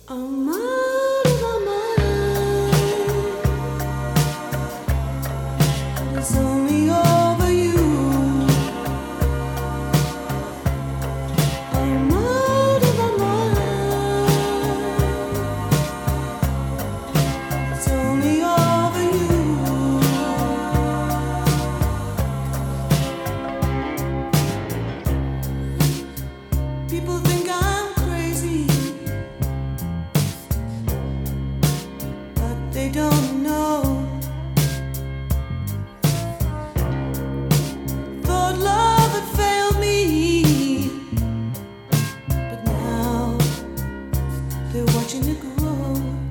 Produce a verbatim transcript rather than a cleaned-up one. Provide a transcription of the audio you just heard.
I'm out of my mind. It's only over you. I'm out of my mind. It's only over you. People think I'm crazy, they don't know. Thought love had failed me, but now they're watching it grow.